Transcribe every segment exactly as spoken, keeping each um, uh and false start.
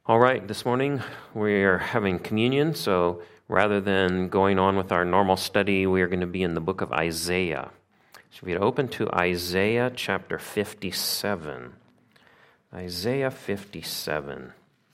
All right, this morning we are having communion, so rather than going on with our normal study, we are going to be in the book of Isaiah. So we'd open to Isaiah chapter fifty-seven. Isaiah fifty-seven.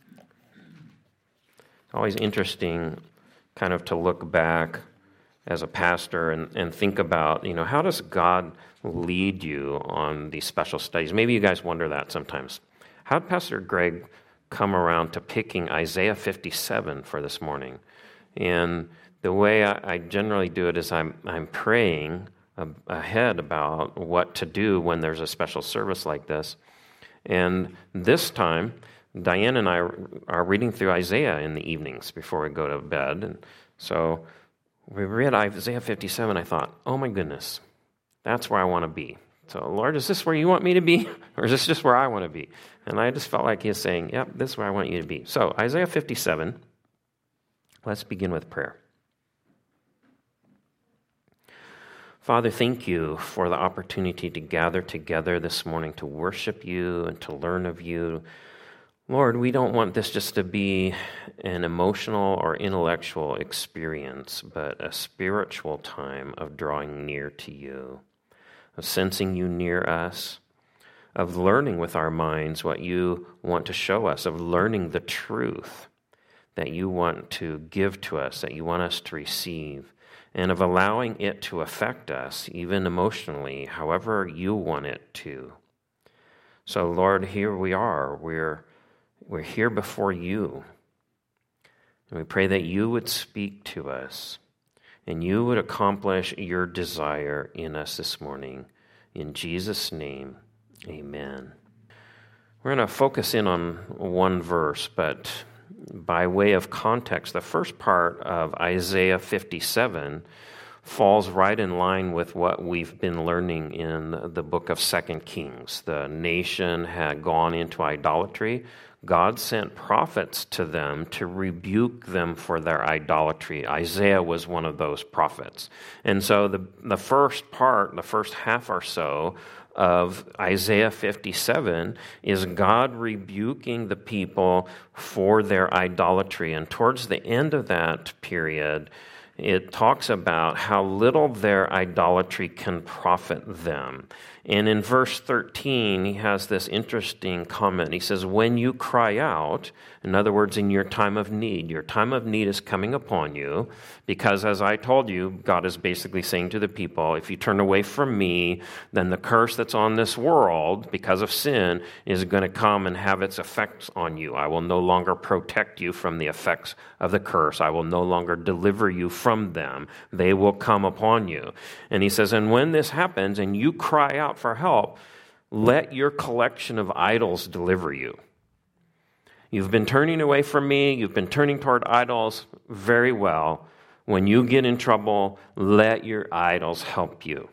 It's always interesting kind of to look back as a pastor and, and think about, you know, how does God lead you on these special studies? Maybe you guys wonder that sometimes. How did Pastor Greg come around to picking Isaiah fifty-seven for this morning? And the way I, I generally do it is I'm I'm praying a, ahead about what to do when there's a special service like this. And this time, Diane and I are reading through Isaiah in the evenings before we go to bed. And so we read Isaiah fifty-seven. I thought, oh my goodness, that's where I want to be. So, Lord, is this where you want me to be? Or is this just where I want to be? And I just felt like he was saying, yep, this is where I want you to be. So, Isaiah fifty-seven, let's begin with prayer. Father, thank you for the opportunity to gather together this morning to worship you and to learn of you. Lord, we don't want this just to be an emotional or intellectual experience, but a spiritual time of drawing near to you, of sensing you near us, of learning with our minds what you want to show us, of learning the truth that you want to give to us, that you want us to receive, and of allowing it to affect us, even emotionally, however you want it to. So, Lord, here we are. We're, we're here before you. And we pray that you would speak to us and you would accomplish your desire in us this morning. In Jesus' name, amen. We're going to focus in on one verse, but by way of context, the first part of Isaiah fifty-seven falls right in line with what we've been learning in the book of Second Kings. The nation had gone into idolatry. God sent prophets to them to rebuke them for their idolatry. Isaiah was one of those prophets. And so the, the first part, the first half or so of Isaiah fifty-seven is God rebuking the people for their idolatry. And towards the end of that period, it talks about how little their idolatry can profit them. And in verse thirteen, he has this interesting comment. He says, when you cry out, in other words, in your time of need, your time of need is coming upon you, because as I told you, God is basically saying to the people, if you turn away from me, then the curse that's on this world because of sin is going to come and have its effects on you. I will no longer protect you from the effects of the curse. I will no longer deliver you from them. They will come upon you. And he says, and when this happens and you cry out for help, let your collection of idols deliver you. You've been turning away from me. You've been turning toward idols. Very well. When you get in trouble, let your idols help you.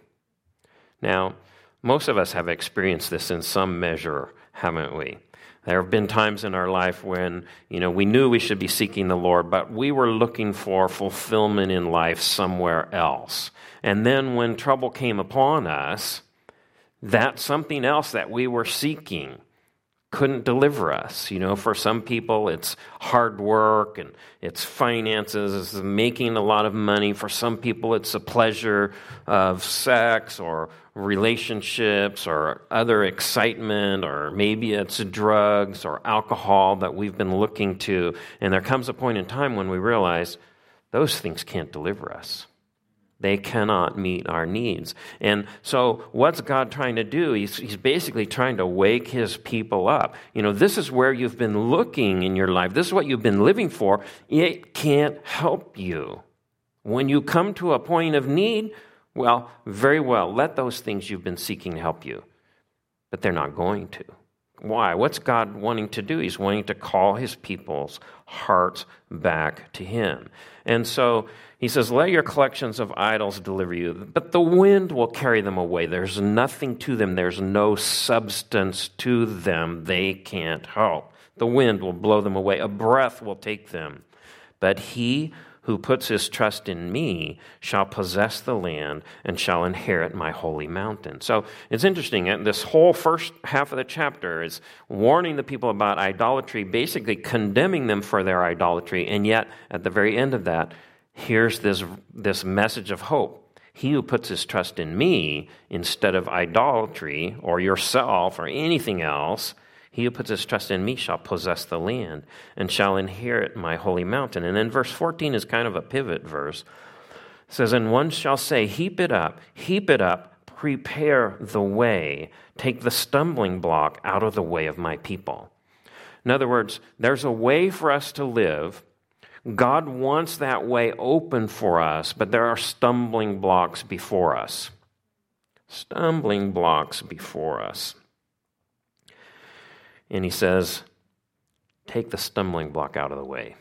Now, most of us have experienced this in some measure, haven't we? There have been times in our life when, you know, we knew we should be seeking the Lord, but we were looking for fulfillment in life somewhere else. And then when trouble came upon us, that something else that we were seeking couldn't deliver us. You know, for some people, it's hard work and it's finances, it's making a lot of money. For some people, it's the pleasure of sex or relationships or other excitement, or maybe it's drugs or alcohol that we've been looking to. And there comes a point in time when we realize those things can't deliver us. They cannot meet our needs. And so what's God trying to do? He's, he's basically trying to wake his people up. You know, this is where you've been looking in your life. This is what you've been living for. It can't help you. When you come to a point of need, well, very well, let those things you've been seeking help you. But they're not going to. Why? What's God wanting to do? He's wanting to call his people's hearts back to him. And so he says, let your collections of idols deliver you, but the wind will carry them away. There's nothing to them. There's no substance to them. They can't help. The wind will blow them away. A breath will take them. But he who puts his trust in me shall possess the land and shall inherit my holy mountain. So it's interesting. This whole first half of the chapter is warning the people about idolatry, basically condemning them for their idolatry. And yet, at the very end of that, here's this, this message of hope. He who puts his trust in me instead of idolatry or yourself or anything else, he who puts his trust in me shall possess the land and shall inherit my holy mountain. And then verse fourteen is kind of a pivot verse. It says, and one shall say, heap it up, heap it up, prepare the way, take the stumbling block out of the way of my people. In other words, there's a way for us to live. God wants that way open for us, but there are stumbling blocks before us. Stumbling blocks before us. And he says, take the stumbling block out of the way.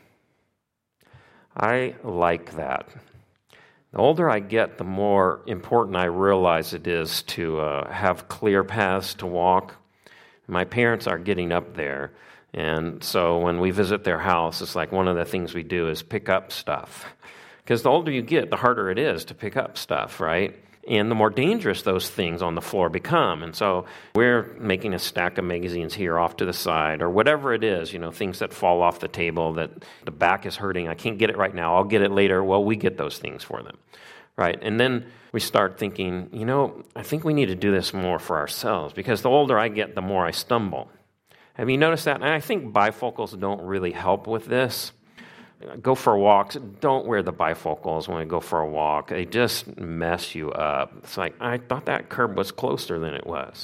I like that. The older I get, the more important I realize it is to uh, have clear paths to walk. My parents are getting up there, and so when we visit their house, it's like one of the things we do is pick up stuff. Because the older you get, the harder it is to pick up stuff, right? And the more dangerous those things on the floor become. And so we're making a stack of magazines here off to the side or whatever it is, you know, things that fall off the table that the back is hurting. I can't get it right now. I'll get it later. Well, we get those things for them, right? And then we start thinking, you know, I think we need to do this more for ourselves because the older I get, the more I stumble. Have you noticed that? And I think bifocals don't really help with this. Go for walks. Don't wear the bifocals when you go for a walk. They just mess you up. It's like, I thought that curb was closer than it was.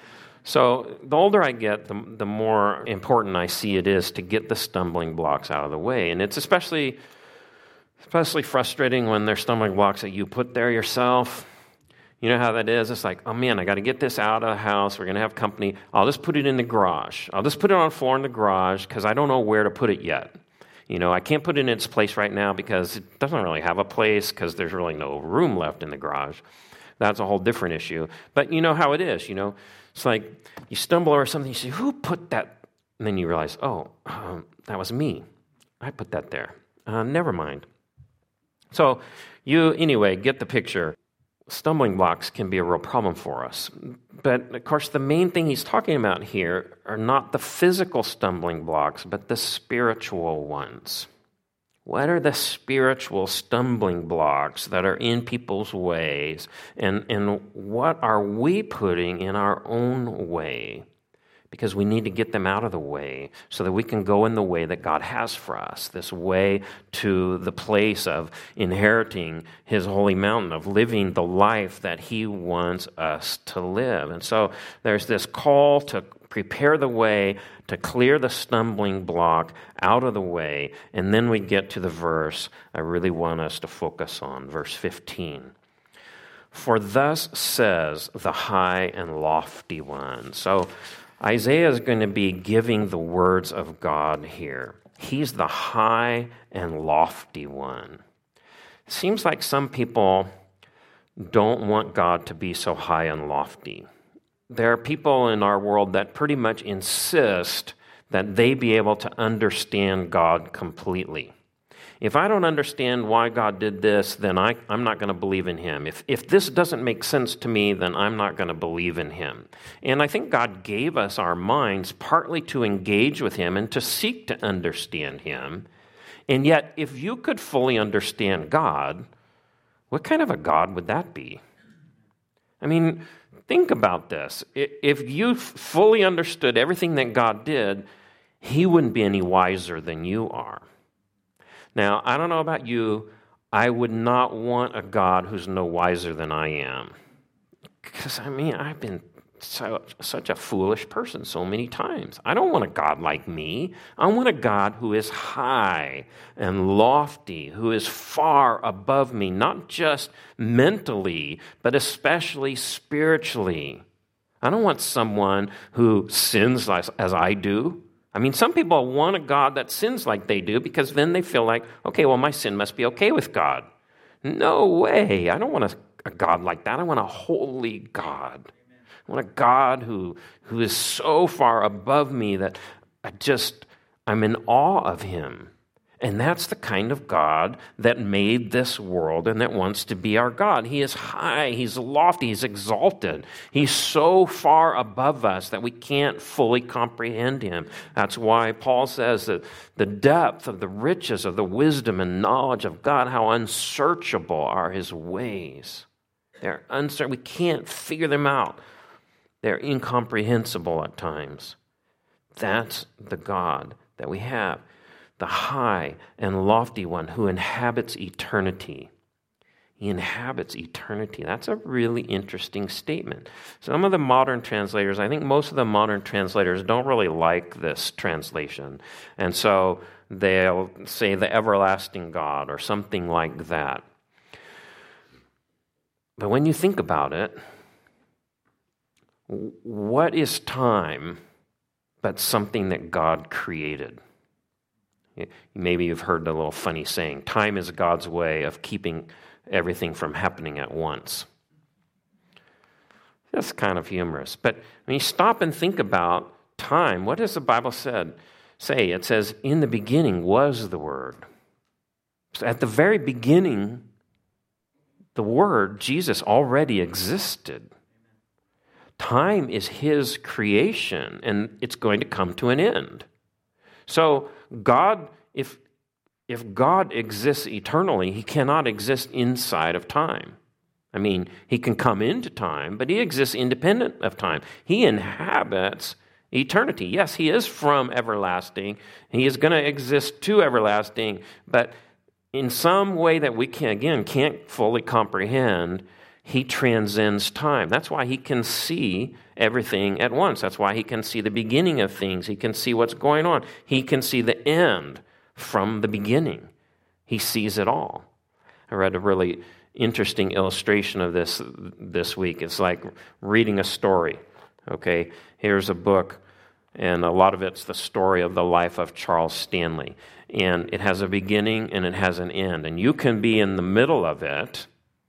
So the older I get, the, the more important I see it is to get the stumbling blocks out of the way. And it's especially, especially frustrating when there's stumbling blocks that you put there yourself. You know how that is? It's like, oh man, I got to get this out of the house. We're going to have company. I'll just put it in the garage. I'll just put it on the floor in the garage because I don't know where to put it yet. You know, I can't put it in its place right now because it doesn't really have a place because there's really no room left in the garage. That's a whole different issue. But you know how it is, you know. It's like you stumble over something, you say, who put that? And then you realize, oh, um, that was me. I put that there. Uh, never mind. So you, anyway, get the picture. Stumbling blocks can be a real problem for us. But, of course, the main thing he's talking about here are not the physical stumbling blocks, but the spiritual ones. What are the spiritual stumbling blocks that are in people's ways? And, and what are we putting in our own way? Because we need to get them out of the way so that we can go in the way that God has for us, this way to the place of inheriting his holy mountain, of living the life that he wants us to live. And so there's this call to prepare the way, to clear the stumbling block out of the way. And then we get to the verse I really want us to focus on, verse fifteen. For thus says the high and lofty one. So Isaiah is going to be giving the words of God here. He's the high and lofty one. It seems like some people don't want God to be so high and lofty. There are people in our world that pretty much insist that they be able to understand God completely. If I don't understand why God did this, then I, I'm not going to believe in him. If, if this doesn't make sense to me, then I'm not going to believe in him. And I think God gave us our minds partly to engage with him and to seek to understand him. And yet, if you could fully understand God, what kind of a God would that be? I mean, think about this. If you fully understood everything that God did, he wouldn't be any wiser than you are. Now, I don't know about you, I would not want a God who's no wiser than I am. Because, I mean, I've been so, such a foolish person so many times. I don't want a God like me. I want a God who is high and lofty, who is far above me, not just mentally, but especially spiritually. I don't want someone who sins as, as I do. I mean, some people want a God that sins like they do because then they feel like, okay, well, my sin must be okay with God. No way. I don't want a, a God like that. I want a holy God. I want a God who, who is so far above me that I just, I'm in awe of him. And that's the kind of God that made this world and that wants to be our God. He is high, he's lofty, he's exalted. He's so far above us that we can't fully comprehend him. That's why Paul says that the depth of the riches of the wisdom and knowledge of God, how unsearchable are his ways. They're uncertain. We can't figure them out. They're incomprehensible at times. That's the God that we have. The high and lofty one who inhabits eternity. He inhabits eternity. That's a really interesting statement. Some of the modern translators, I think most of the modern translators don't really like this translation. And so they'll say the everlasting God or something like that. But when you think about it, what is time but something that God created? Maybe you've heard the little funny saying, time is God's way of keeping everything from happening at once. That's kind of humorous. But when you stop and think about time, what does the Bible said, say? It says, in the beginning was the Word. So at the very beginning, the Word, Jesus, already existed. Time is his creation, and it's going to come to an end. So God, if, if God exists eternally, he cannot exist inside of time. I mean, he can come into time, but he exists independent of time. He inhabits eternity. Yes, he is from everlasting. He is going to exist to everlasting, but in some way that we can, again, can't fully comprehend, he transcends time. That's why he can see everything at once. That's why he can see the beginning of things. He can see what's going on. He can see the end from the beginning. He sees it all. I read a really interesting illustration of this this week. It's like reading a story. Okay, here's a book, and a lot of it's the story of the life of Charles Stanley. And it has a beginning and it has an end. And you can be in the middle of it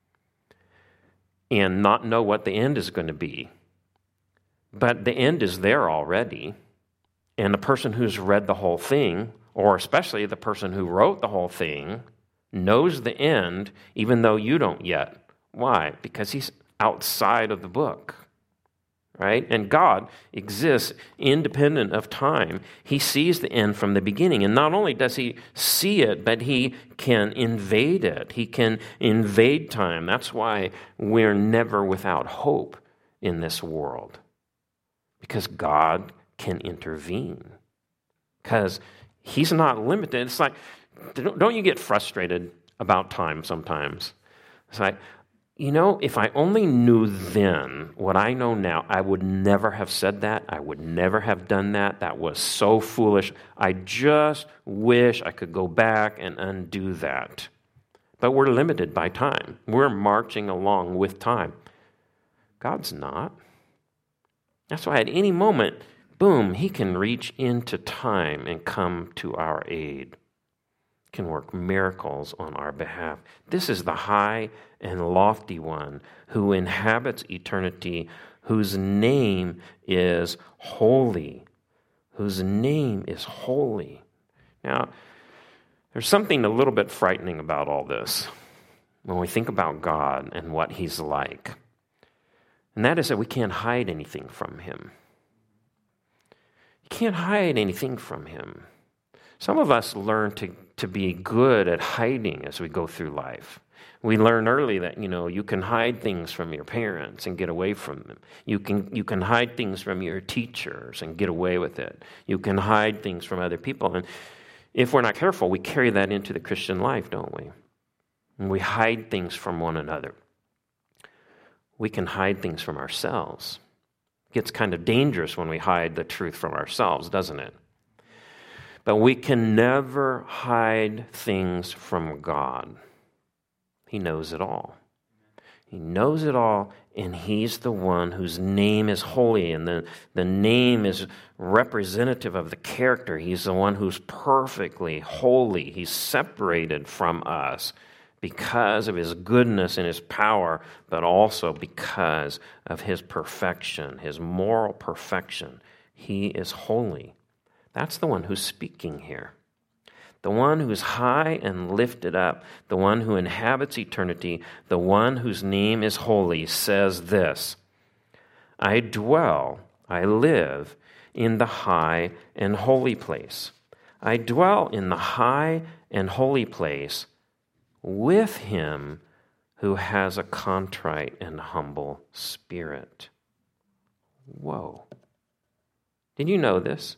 and not know what the end is going to be. But the end is there already. And the person who's read the whole thing, or especially the person who wrote the whole thing, knows the end, even though you don't yet. Why? Because he's outside of the book. Right? And God exists independent of time. He sees the end from the beginning. And not only does he see it, but he can invade it. He can invade time. That's why we're never without hope in this world. Because God can intervene. Because he's not limited. It's like, don't you get frustrated about time sometimes? It's like, you know, if I only knew then what I know now, I would never have said that. I would never have done that. That was so foolish. I just wish I could go back and undo that. But we're limited by time. We're marching along with time. God's not. That's why at any moment, boom, he can reach into time and come to our aid. Can work miracles on our behalf. This is the high and lofty one who inhabits eternity, whose name is holy. Whose name is holy. Now, there's something a little bit frightening about all this when we think about God and what he's like. And that is that we can't hide anything from him. You can't hide anything from him. Some of us learn to, to be good at hiding as we go through life. We learn early that, you know, you can hide things from your parents and get away from them. You can you can hide things from your teachers and get away with it. You can hide things from other people. And if we're not careful, we carry that into the Christian life, don't we? And we hide things from one another. We can hide things from ourselves. It gets kind of dangerous when we hide the truth from ourselves, doesn't it? But we can never hide things from God. He knows it all. He knows it all, and he's the one whose name is holy, and the, the name is representative of the character. He's the one who's perfectly holy. He's separated from us because of his goodness and his power, but also because of his perfection, his moral perfection. He is holy. That's the one who's speaking here. the one who is high and lifted up, the one who inhabits eternity, the one whose name is holy, says this, I dwell, I live in the high and holy place. I dwell in the high and holy place with him who has a contrite and humble spirit. Whoa. Did you know this?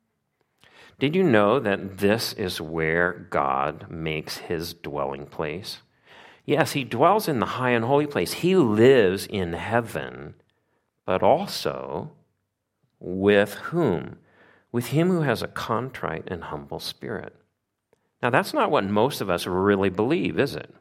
Did you know that this is where God makes his dwelling place? Yes, he dwells in the high and holy place. He lives in heaven, but also with whom? With him who has a contrite and humble spirit. Now, that's not what most of us really believe, is it?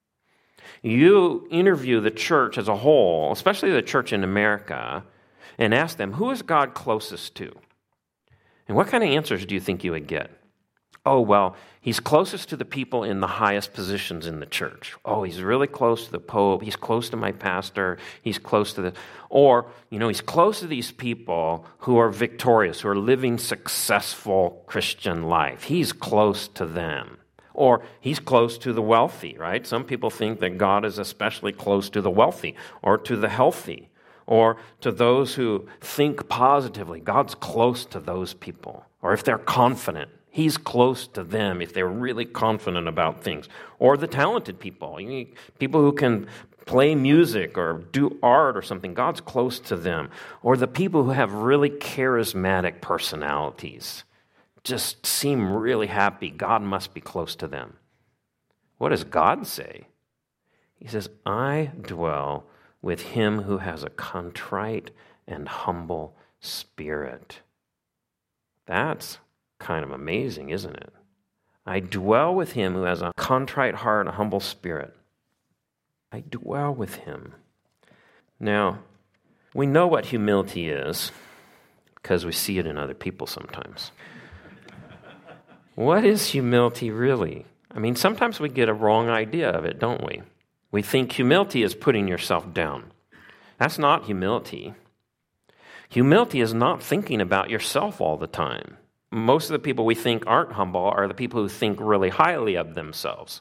You interview the church as a whole, especially the church in America, and ask them, who is God closest to? And what kind of answers do you think you would get? Oh, well, he's closest to the people in the highest positions in the church. Oh, he's really close to the Pope. He's close to my pastor. He's close to the... Or, you know, he's close to these people who are victorious, who are living successful Christian life. He's close to them. Or he's close to the wealthy, right? Some people think that God is especially close to the wealthy or to the healthy or to those who think positively. God's close to those people. Or if they're confident, he's close to them if they're really confident about things. Or the talented people, you know, people who can play music or do art or something, God's close to them. Or the people who have really charismatic personalities, just seem really happy, God must be close to them. What does God say? He says, I dwell with him who has a contrite and humble spirit. That's kind of amazing, isn't it? I dwell with him who has a contrite heart and a humble spirit. I dwell with him. Now, we know what humility is because we see it in other people sometimes. What is humility really? I mean, sometimes we get a wrong idea of it, don't we? We think humility is putting yourself down. That's not humility. Humility is not thinking about yourself all the time. Most of the people we think aren't humble are the people who think really highly of themselves.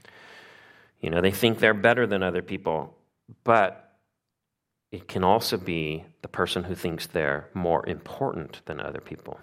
You know, they think they're better than other people, but it can also be the person who thinks they're more important than other people.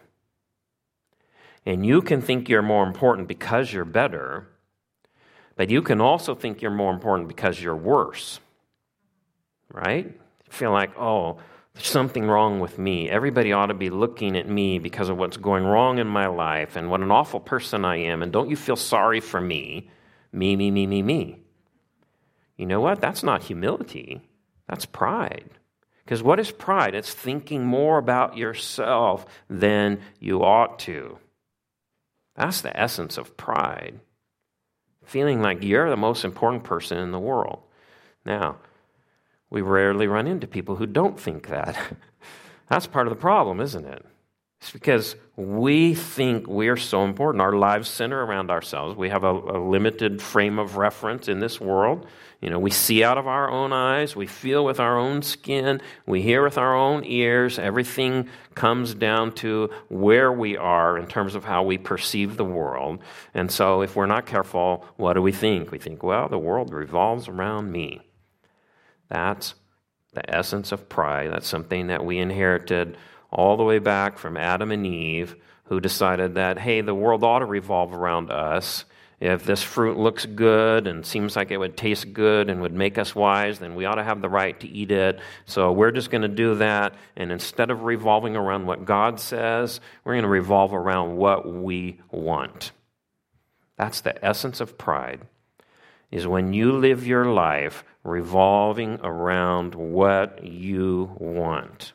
And you can think you're more important because you're better, but you can also think you're more important because you're worse, right? You feel like, oh, there's something wrong with me. Everybody ought to be looking at me because of what's going wrong in my life and what an awful person I am. And don't you feel sorry for me? Me, me, me, me, me. You know what? That's not humility. That's pride. Because what is pride? It's thinking more about yourself than you ought to. That's the essence of pride. Feeling like you're the most important person in the world. Now, we rarely run into people who don't think that. That's part of the problem, isn't it? It's because we think we're so important. Our lives center around ourselves. We have a, a limited frame of reference in this world. You know, we see out of our own eyes. We feel with our own skin. We hear with our own ears. Everything comes down to where we are in terms of how we perceive the world. And so if we're not careful, what do we think? We think, well, the world revolves around me. That's the essence of pride. That's something that we inherited all the way back from Adam and Eve, who decided that, hey, the world ought to revolve around us. If this fruit looks good and seems like it would taste good and would make us wise, then we ought to have the right to eat it. So we're just going to do that. And instead of revolving around what God says, we're going to revolve around what we want. That's the essence of pride, is when you live your life revolving around what you want.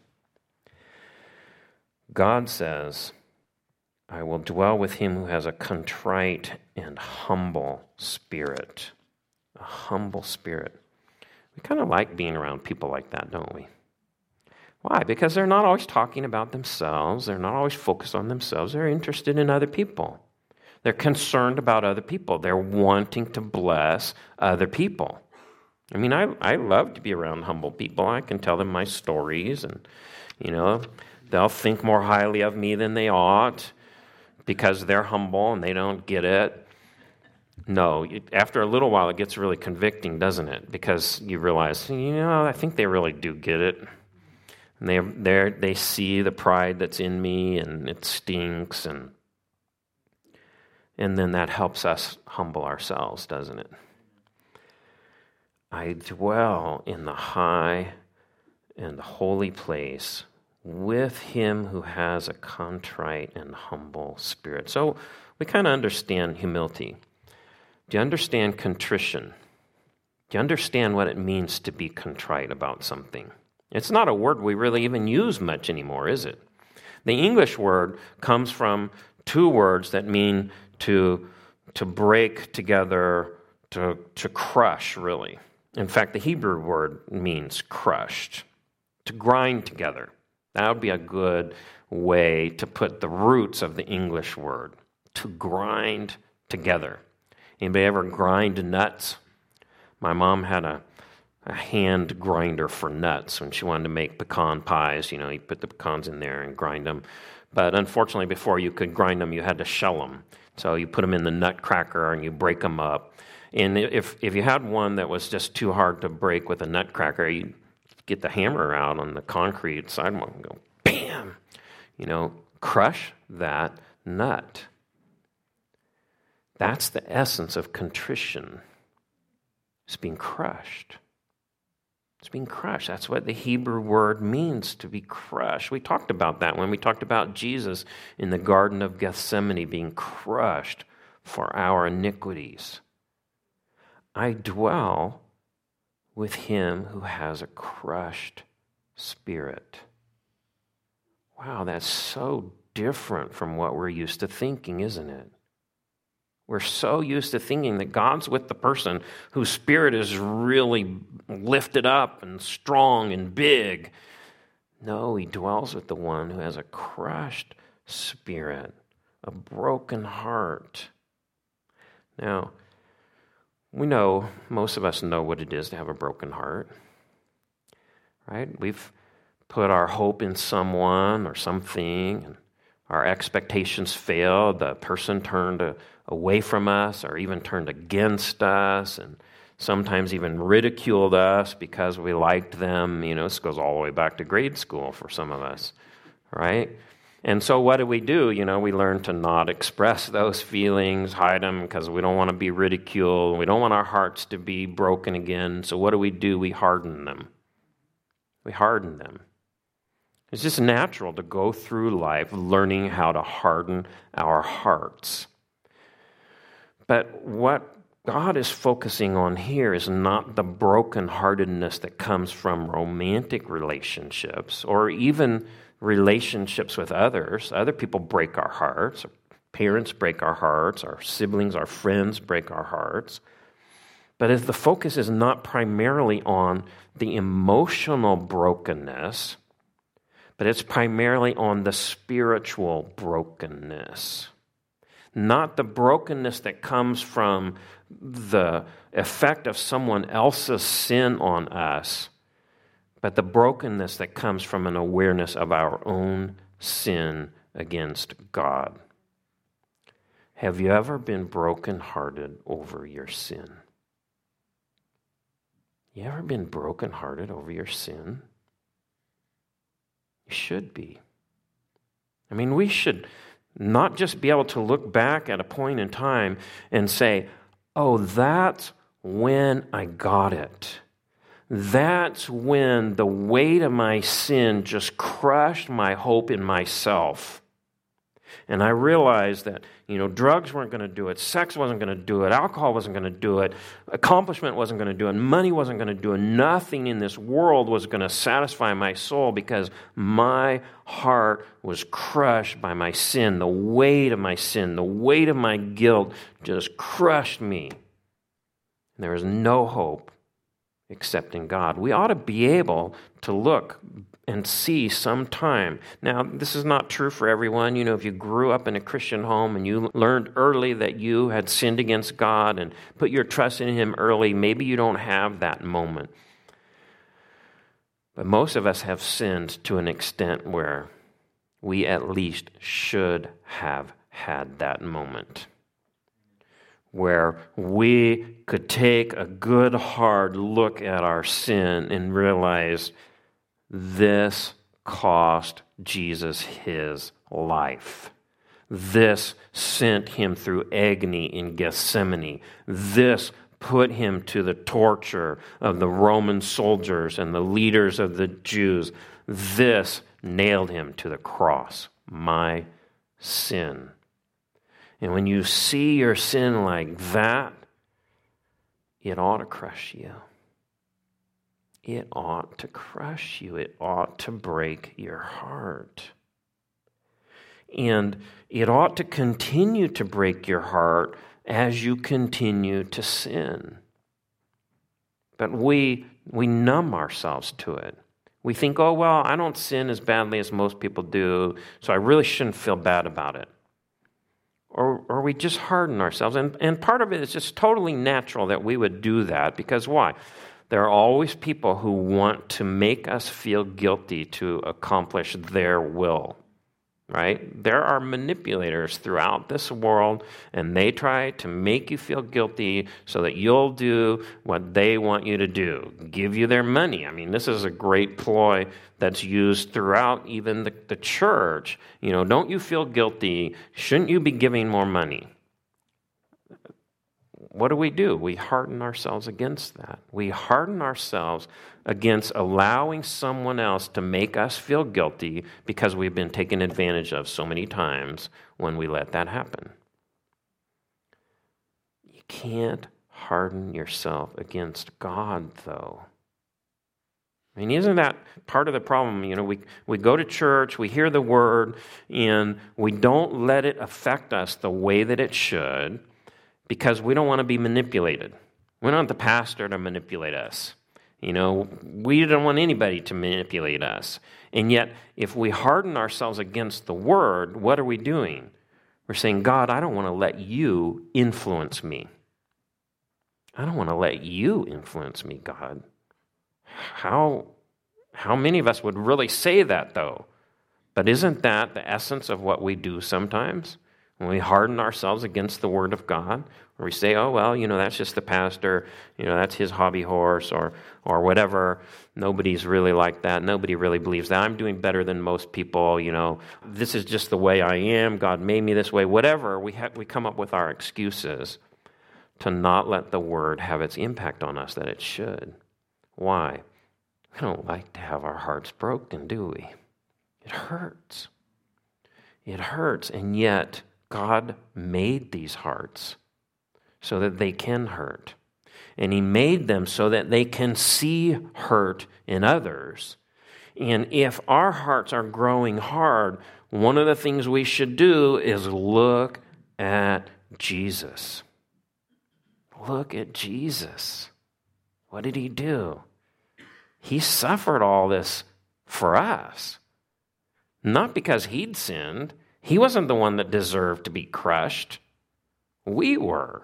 God says, I will dwell with him who has a contrite and humble spirit. A humble spirit. We kind of like being around people like that, don't we? Why? Because they're not always talking about themselves. They're not always focused on themselves. They're interested in other people. They're concerned about other people. They're wanting to bless other people. I mean, I, I love to be around humble people. I can tell them my stories and, you know, they'll think more highly of me than they ought. because they're humble and they don't get it. No, after a little while, it gets really convicting, doesn't it? Because you realize, you know, I think they really do get it. And they they they see the pride that's in me, and it stinks, and and then that helps us humble ourselves, doesn't it? I dwell in the high and holy place with him who has a contrite and humble spirit. So we kind of understand humility. Do you understand contrition? Do you understand what it means to be contrite about something? It's not a word we really even use much anymore, is it? The English word comes from two words that mean to, to break together, to, to crush, really. In fact, the Hebrew word means crushed, to grind together. That would be a good way to put the roots of the English word, to grind together. Anybody ever grind nuts? My mom had a, a hand grinder for nuts when she wanted to make pecan pies. You know, you put the pecans in there and grind them. But unfortunately, before you could grind them, you had to shell them. So you put them in the nutcracker and you break them up. And if if you had one that was just too hard to break with a nutcracker, you'd get the hammer out on the concrete sidewalk and go, bam! You know, crush that nut. That's the essence of contrition. It's being crushed. It's being crushed. That's what the Hebrew word means, to be crushed. We talked about that when we talked about Jesus in the Garden of Gethsemane being crushed for our iniquities. I dwell with him who has a crushed spirit. Wow, that's so different from what we're used to thinking, isn't it? We're so used to thinking that God's with the person whose spirit is really lifted up and strong and big. No, he dwells with the one who has a crushed spirit, a broken heart. Now, we know, most of us know what it is to have a broken heart, right? We've put our hope in someone or something, and our expectations failed. The person turned a, away from us or even turned against us, and sometimes even ridiculed us because we liked them. You know, this goes all the way back to grade school for some of us, right? And so what do we do? You know, we learn to not express those feelings, hide them because we don't want to be ridiculed. We don't want our hearts to be broken again. So what do we do? We harden them. We harden them. It's just natural to go through life learning how to harden our hearts. But what God is focusing on here is not the brokenheartedness that comes from romantic relationships or even relationships with others. Other people break our hearts. Our parents break our hearts. Our siblings, our friends break our hearts. But if the focus is not primarily on the emotional brokenness, but it's primarily on the spiritual brokenness. Not the brokenness that comes from the effect of someone else's sin on us, but the brokenness that comes from an awareness of our own sin against God. Have you ever been brokenhearted over your sin? You ever been brokenhearted over your sin? You should be. I mean, we should not just be able to look back at a point in time and say, oh, that's when I got it. That's when the weight of my sin just crushed my hope in myself. And I realized that, you know, drugs weren't going to do it, sex wasn't going to do it, alcohol wasn't going to do it, accomplishment wasn't going to do it, money wasn't going to do it, nothing in this world was going to satisfy my soul because my heart was crushed by my sin. The weight of my sin, the weight of my guilt just crushed me. And there was no hope except in God. We ought to be able to look and see sometime. Now, this is not true for everyone. You know, if you grew up in a Christian home and you learned early that you had sinned against God and put your trust in Him early, maybe you don't have that moment. But most of us have sinned to an extent where we at least should have had that moment where we could take a good hard look at our sin and realize this cost Jesus his life. This sent him through agony in Gethsemane. This put him to the torture of the Roman soldiers and the leaders of the Jews. This nailed him to the cross. My sin. And when you see your sin like that, it ought to crush you. It ought to crush you. It ought to break your heart. And it ought to continue to break your heart as you continue to sin. But we we numb ourselves to it. We think, oh, well, I don't sin as badly as most people do, so I really shouldn't feel bad about it. Or, or we just harden ourselves. And, and part of it is just totally natural that we would do that, because why? There are always people who want to make us feel guilty to accomplish their will. Right? There are manipulators throughout this world, and they try to make you feel guilty so that you'll do what they want you to do, give you their money. I mean, this is a great ploy that's used throughout even the, the church. You know, don't you feel guilty? Shouldn't you be giving more money? What do we do? We harden ourselves against that. We harden ourselves against allowing someone else to make us feel guilty because we've been taken advantage of so many times when we let that happen. You can't harden yourself against God, though. I mean, isn't that part of the problem? You know, we, we go to church, we hear the word, and we don't let it affect us the way that it should, because we don't want to be manipulated. We don't want the pastor to manipulate us. You know, we don't want anybody to manipulate us. And yet, if we harden ourselves against the word, what are we doing? We're saying, God, I don't want to let you influence me. I don't want to let you influence me, God. How, how many of us would really say that, though? But isn't that the essence of what we do sometimes? When we harden ourselves against the Word of God, or we say, oh, well, you know, that's just the pastor, you know, that's his hobby horse, or or whatever. Nobody's really like that. Nobody really believes that. I'm doing better than most people, you know. This is just the way I am. God made me this way. Whatever, we have, we come up with our excuses to not let the Word have its impact on us that it should. Why? We don't like to have our hearts broken, do we? It hurts. It hurts, and yet God made these hearts so that they can hurt. And He made them so that they can see hurt in others. And if our hearts are growing hard, one of the things we should do is look at Jesus. Look at Jesus. What did He do? He suffered all this for us. Not because He'd sinned. He wasn't the one that deserved to be crushed. We were.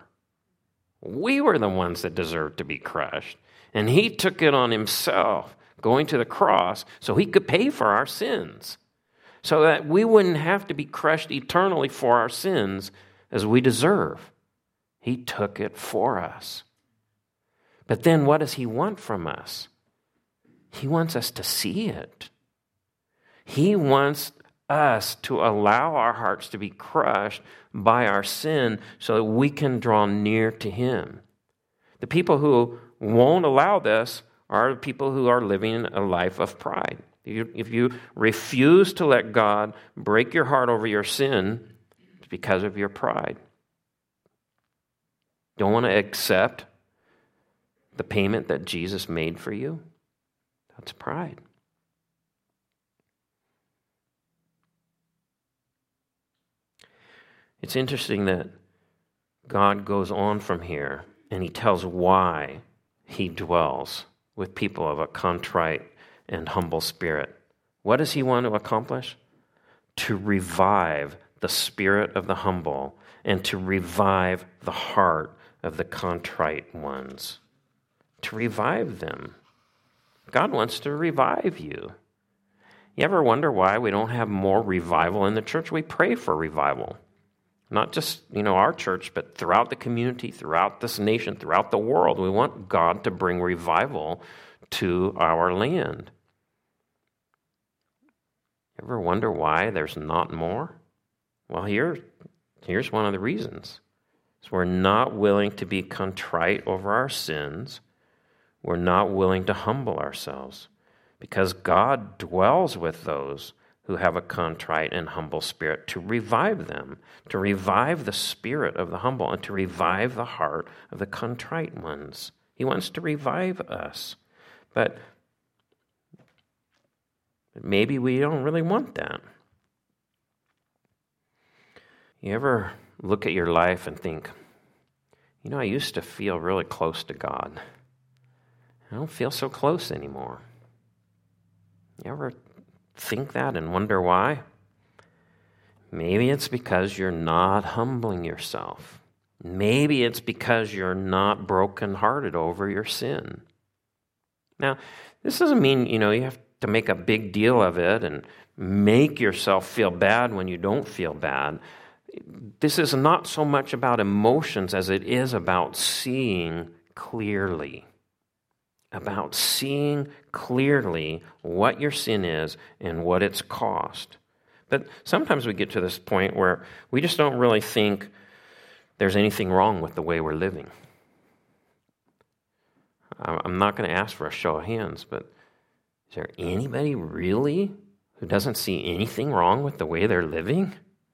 We were the ones that deserved to be crushed. And He took it on Himself, going to the cross, so He could pay for our sins, so that we wouldn't have to be crushed eternally for our sins as we deserve. He took it for us. But then what does He want from us? He wants us to see it. He wants us to allow our hearts to be crushed by our sin so that we can draw near to Him. The people who won't allow this are the people who are living a life of pride. If you, if you refuse to let God break your heart over your sin, it's because of your pride. Don't want to accept the payment that Jesus made for you? That's pride. It's interesting that God goes on from here and He tells why He dwells with people of a contrite and humble spirit. What does He want to accomplish? To revive the spirit of the humble and to revive the heart of the contrite ones. To revive them. God wants to revive you. You ever wonder why we don't have more revival in the church? We pray for revival. Not just, you know, our church, but throughout the community, throughout this nation, throughout the world. We want God to bring revival to our land. Ever wonder why there's not more? Well, here, here's one of the reasons. Is we're not willing to be contrite over our sins. We're not willing to humble ourselves, because God dwells with those who have a contrite and humble spirit, to revive them, to revive the spirit of the humble, and to revive the heart of the contrite ones. He wants to revive us. But maybe we don't really want that. You ever look at your life and think, you know, I used to feel really close to God. I don't feel so close anymore. You ever think that and wonder why? Maybe it's because you're not humbling yourself. Maybe it's because you're not brokenhearted over your sin. Now, this doesn't mean, you know, you have to make a big deal of it and make yourself feel bad when you don't feel bad. This is not so much about emotions as it is about seeing clearly. About seeing clearly what your sin is and what it's cost. But sometimes we get to this point where we just don't really think there's anything wrong with the way we're living. I'm not going to ask for a show of hands, but is there anybody really who doesn't see anything wrong with the way they're living?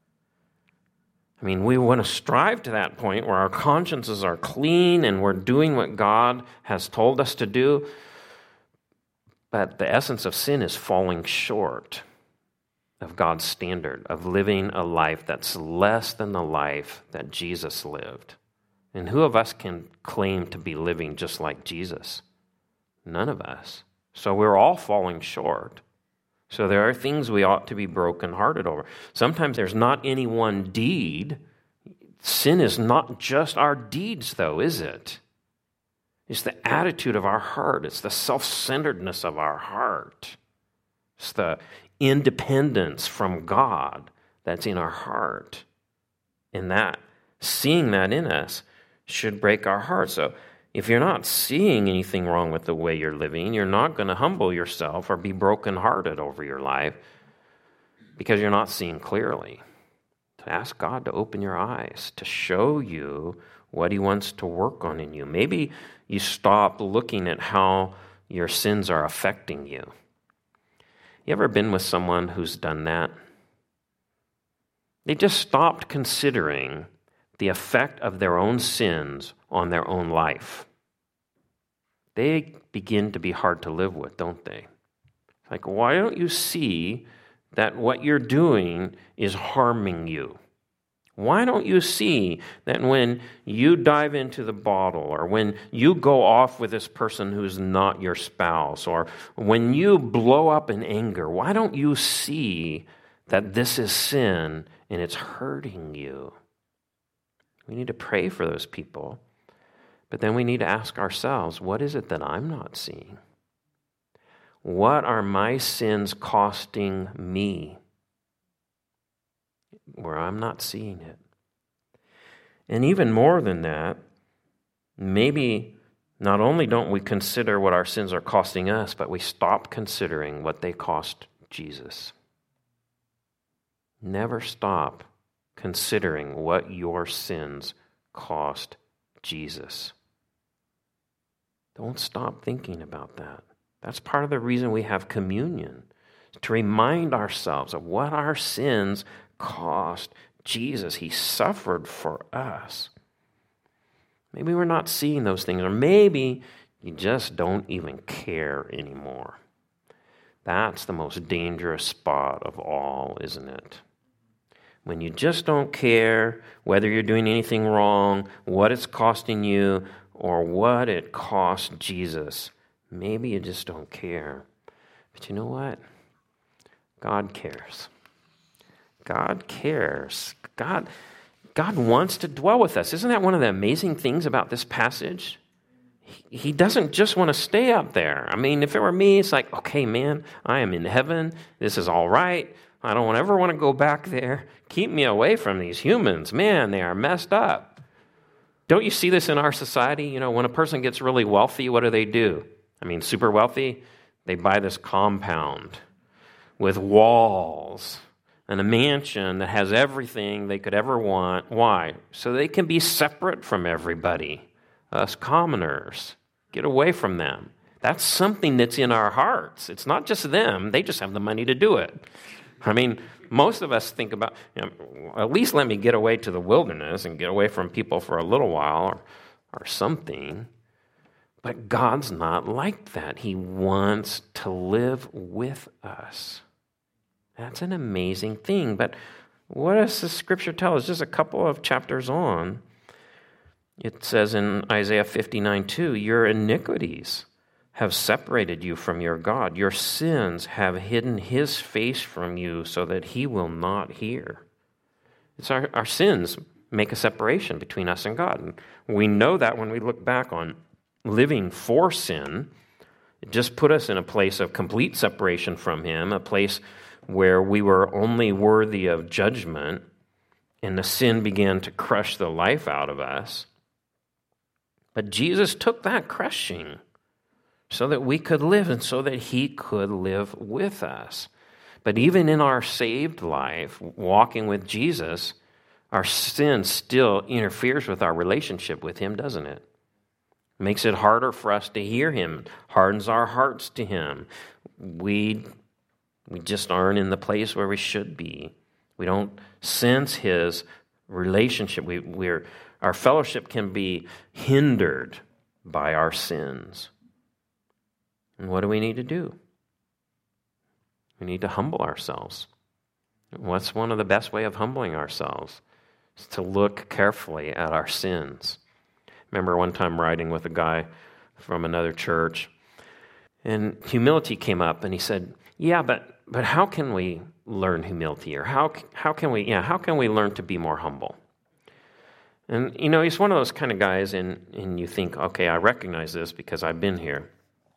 I mean, we want to strive to that point where our consciences are clean and we're doing what God has told us to do. But the essence of sin is falling short of God's standard, of living a life that's less than the life that Jesus lived. And who of us can claim to be living just like Jesus? None of us. So we're all falling short. So there are things we ought to be brokenhearted over. Sometimes there's not any one deed. Sin is not just our deeds, though, is it? It's the attitude of our heart. It's the self-centeredness of our heart. It's the independence from God that's in our heart. And that, seeing that in us, should break our heart. So if you're not seeing anything wrong with the way you're living, you're not going to humble yourself or be brokenhearted over your life because you're not seeing clearly. To ask God to open your eyes, to show you what He wants to work on in you. Maybe you stop looking at how your sins are affecting you. You ever been with someone who's done that? They just stopped considering the effect of their own sins on their own life. They begin to be hard to live with, don't they? Like, why don't you see that what you're doing is harming you? Why don't you see that when you dive into the bottle, or when you go off with this person who's not your spouse, or when you blow up in anger, why don't you see that this is sin and it's hurting you? We need to pray for those people. But then we need to ask ourselves, what is it that I'm not seeing? What are my sins costing me where I'm not seeing it? And even more than that, maybe not only don't we consider what our sins are costing us, but we stop considering what they cost Jesus. Never stop considering what your sins cost Jesus. Don't stop thinking about that. That's part of the reason we have communion, to remind ourselves of what our sins cost Jesus. He suffered for us. Maybe we're not seeing those things, or maybe you just don't even care anymore. That's the most dangerous spot of all, isn't it? When you just don't care whether you're doing anything wrong, what it's costing you, or what it cost Jesus. Maybe you just don't care. But you know what? God cares. God cares. God, God wants to dwell with us. Isn't that one of the amazing things about this passage? He, he doesn't just want to stay up there. I mean, if it were me, it's like, okay, man, I am in heaven. This is all right. I don't ever want to go back there. Keep me away from these humans. Man, they are messed up. Don't you see this in our society? You know, when a person gets really wealthy, what do they do? I mean, super wealthy, they buy this compound with walls and a mansion that has everything they could ever want. Why? So they can be separate from everybody, us commoners. Get away from them. That's something that's in our hearts. It's not just them. They just have the money to do it. I mean, most of us think about, you know, at least let me get away to the wilderness and get away from people for a little while or, or something. But God's not like that. He wants to live with us. That's an amazing thing. But what does the scripture tell us? Just a couple of chapters on, it says in Isaiah fifty-nine two, your iniquities have separated you from your God. Your sins have hidden his face from you so that he will not hear. It's our, our sins make a separation between us and God. And we know that when we look back on living for sin. It just put us in a place of complete separation from him, a place where we were only worthy of judgment, and the sin began to crush the life out of us. But Jesus took that crushing so that we could live and so that he could live with us. But even in our saved life, walking with Jesus, our sin still interferes with our relationship with him, doesn't it? Makes it harder for us to hear him, hardens our hearts to him. We, we just aren't in the place where we should be. We don't sense his relationship. We, we're, our fellowship can be hindered by our sins. And what do we need to do? We need to humble ourselves. What's one of the best way of humbling ourselves? Is to look carefully at our sins. Remember one time riding with a guy from another church, and humility came up, and he said, "Yeah, but but how can we learn humility, or how how can we yeah how can we learn to be more humble?" And you know, he's one of those kind of guys, and and you think, okay, I recognize this because I've been here.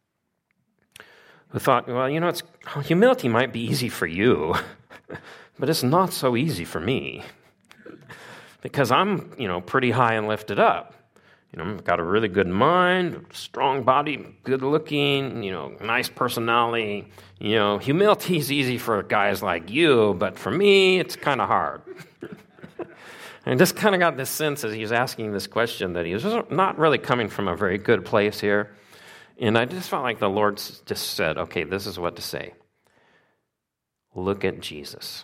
Who thought, well, you know, it's humility might be easy for you, but it's not so easy for me because I'm, you know, pretty high and lifted up. You know, I've got a really good mind, strong body, good looking, you know, nice personality. You know, humility is easy for guys like you, but for me, it's kind of hard. And I just kind of got this sense as he was asking this question that he was not really coming from a very good place here. And I just felt like the Lord just said, okay, this is what to say. Look at Jesus.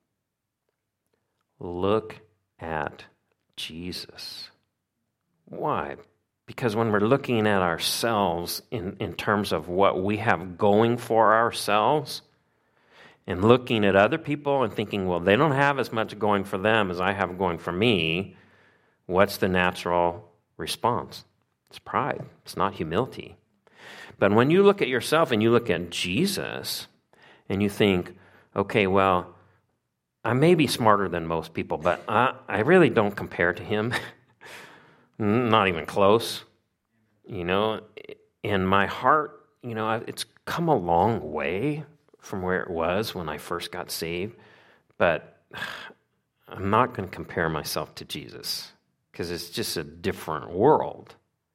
Look at Jesus. Why? Because when we're looking at ourselves in, in terms of what we have going for ourselves, and looking at other people and thinking, well, they don't have as much going for them as I have going for me, what's the natural response? It's pride. It's not humility. But when you look at yourself and you look at Jesus and you think, okay, well, I may be smarter than most people, but I, I really don't compare to him. Not even close. You know, in my heart, you know, it's come a long way from where it was when I first got saved, but I'm not going to compare myself to Jesus because it's just a different world.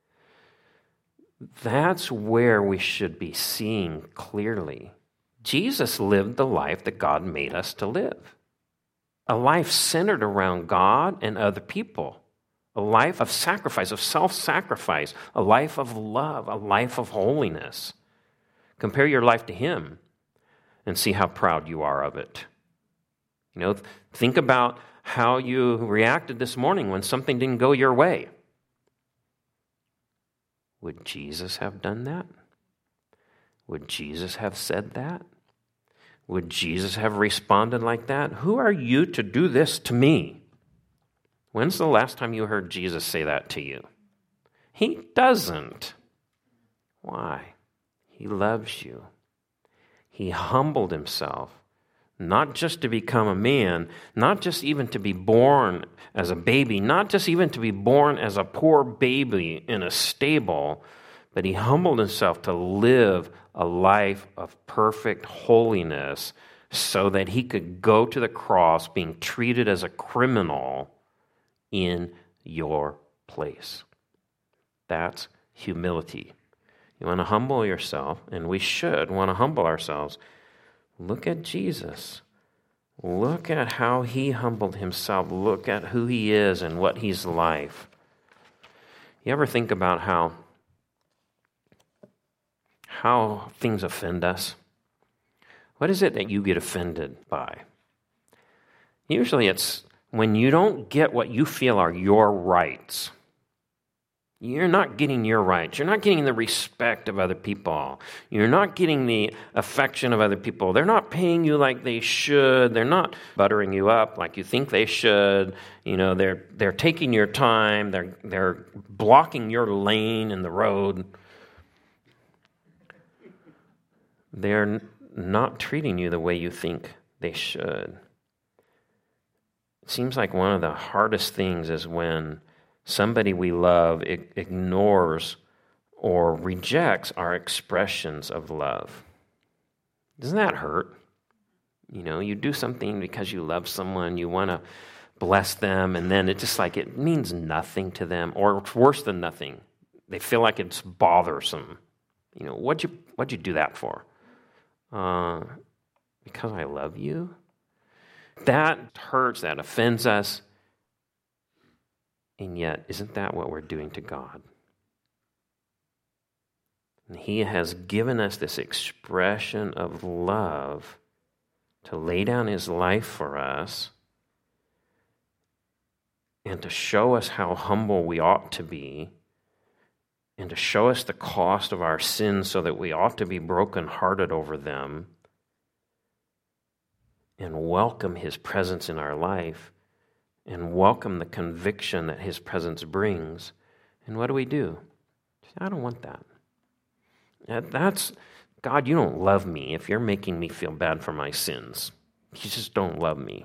That's where we should be seeing clearly. Jesus lived the life that God made us to live. A life centered around God and other people. A life of sacrifice, of self-sacrifice. A life of love, a life of holiness. Compare your life to him and see how proud you are of it. You know, think about how you reacted this morning when something didn't go your way. Would Jesus have done that? Would Jesus have said that? Would Jesus have responded like that? Who are you to do this to me? When's the last time you heard Jesus say that to you? He doesn't. Why? He loves you. He humbled himself, not just to become a man, not just even to be born as a baby, not just even to be born as a poor baby in a stable, but he humbled himself to live a life of perfect holiness so that he could go to the cross being treated as a criminal in your place. That's humility. You want to humble yourself, and we should want to humble ourselves. Look at Jesus. Look at how he humbled himself. Look at who he is and what he's like. You ever think about how, how things offend us? What is it that you get offended by? Usually it's when you don't get what you feel are your rights. You're not getting your rights. You're not getting the respect of other people. You're not getting the affection of other people. They're not paying you like they should. They're not buttering you up like you think they should. You know, they're they're taking your time. They're they're blocking your lane in the road. They're not treating you the way you think they should. It seems like one of the hardest things is when somebody we love ignores or rejects our expressions of love. Doesn't that hurt? You know, you do something because you love someone, you want to bless them, and then it just like it means nothing to them, or it's worse than nothing. They feel like it's bothersome. You know, what'd you what'd you do that for? Uh, because I love you? That hurts, that offends us. And yet, isn't that what we're doing to God? And he has given us this expression of love to lay down his life for us and to show us how humble we ought to be and to show us the cost of our sins so that we ought to be brokenhearted over them and welcome his presence in our life and welcome the conviction that his presence brings. And what do we do? I don't want that. That's, God, you don't love me if you're making me feel bad for my sins. You just don't love me.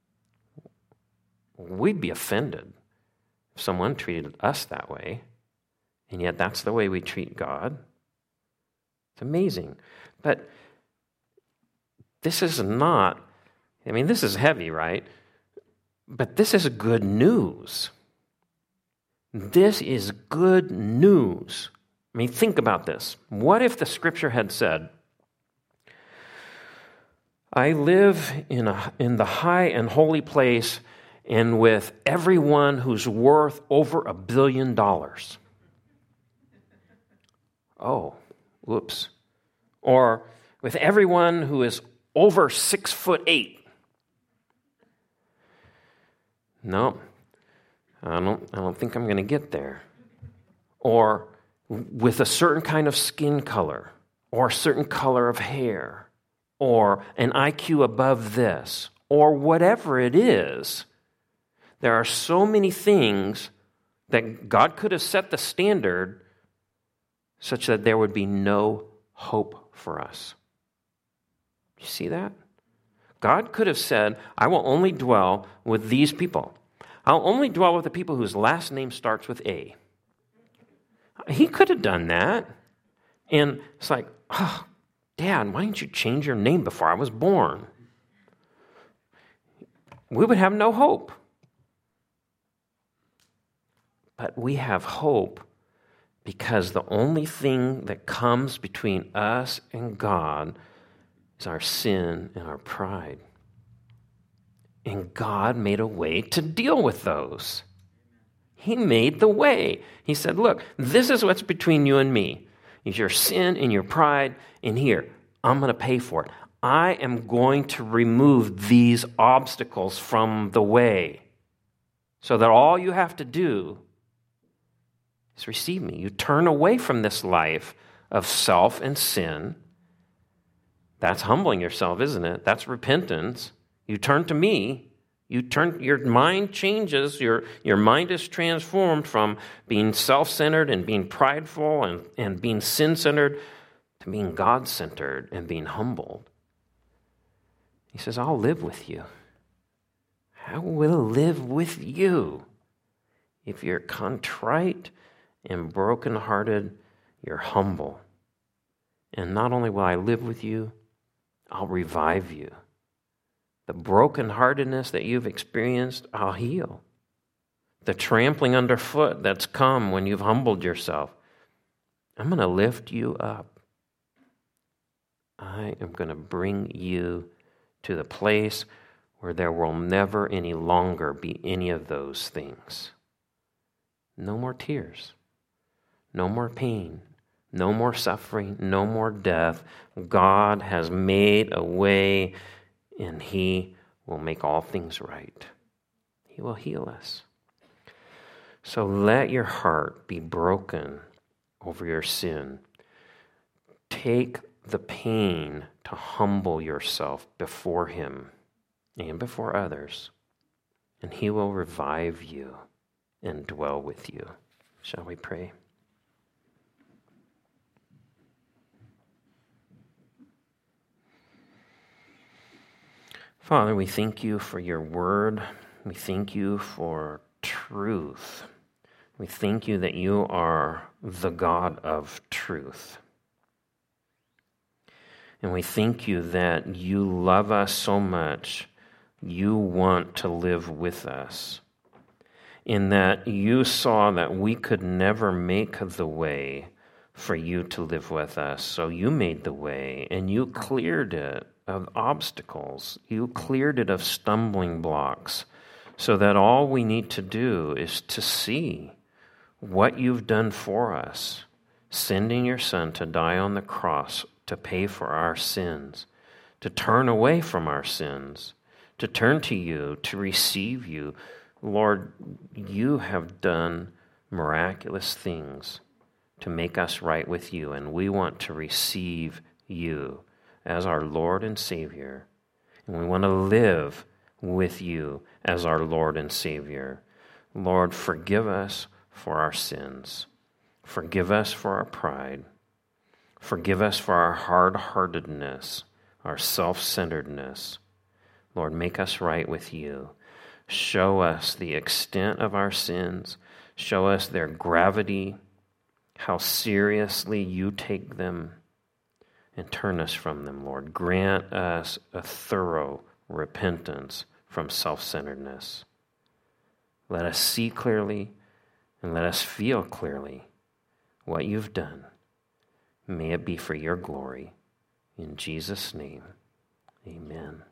We'd be offended if someone treated us that way. And yet that's the way we treat God. It's amazing. But this is not, I mean, this is heavy, right? But this is good news. This is good news. I mean, think about this. What if the scripture had said, I live in, a, in the high and holy place and with everyone who's worth over a billion dollars? Oh, whoops. Or with everyone who is over six foot eight. No, I don't, I don't think I'm going to get there. Or with a certain kind of skin color, or a certain color of hair, or an I Q above this, or whatever it is. There are so many things that God could have set the standard such that there would be no hope for us. You see that? God could have said, I will only dwell with these people. I'll only dwell with the people whose last name starts with A. He could have done that. And it's like, oh, Dad, why didn't you change your name before I was born? We would have no hope. But we have hope because the only thing that comes between us and God is our sin and our pride. And God made a way to deal with those. He made the way. He said, look, this is what's between you and me. Is your sin and your pride, and here, I'm going to pay for it. I am going to remove these obstacles from the way so that all you have to do is receive me. You turn away from this life of self and sin. That's humbling yourself, isn't it? That's repentance. You turn to me. You turn, your mind changes. Your, your mind is transformed from being self-centered and being prideful and, and being sin-centered to being God-centered and being humbled. He says, I'll live with you. I will live with you. If you're contrite and brokenhearted, you're humble. And not only will I live with you, I'll revive you. The brokenheartedness that you've experienced, I'll heal. The trampling underfoot that's come when you've humbled yourself, I'm going to lift you up. I am going to bring you to the place where there will never any longer be any of those things. No more tears. No more pain. No more suffering. No more death. God has made a way, and He will make all things right. He will heal us. So let your heart be broken over your sin. Take the pain to humble yourself before Him and before others, and He will revive you and dwell with you. Shall we pray? Father, we thank you for your word. We thank you for truth. We thank you that you are the God of truth. And we thank you that you love us so much, you want to live with us. In that you saw that we could never make the way for you to live with us. So you made the way, and you cleared it of obstacles. You cleared it of stumbling blocks, so that all we need to do is to see what you've done for us, sending your Son to die on the cross to pay for our sins, to turn away from our sins, to turn to you, to receive you. Lord, you have done miraculous things to make us right with you, and we want to receive you as our Lord and Savior, and we want to live with you as our Lord and Savior. Lord, forgive us for our sins. Forgive us for our pride. Forgive us for our hard-heartedness, our self-centeredness. Lord, make us right with you. Show us the extent of our sins. Show us their gravity, how seriously you take them, and turn us from them, Lord. Grant us a thorough repentance from self-centeredness. Let us see clearly and let us feel clearly what you've done. May it be for your glory. In Jesus' name, amen.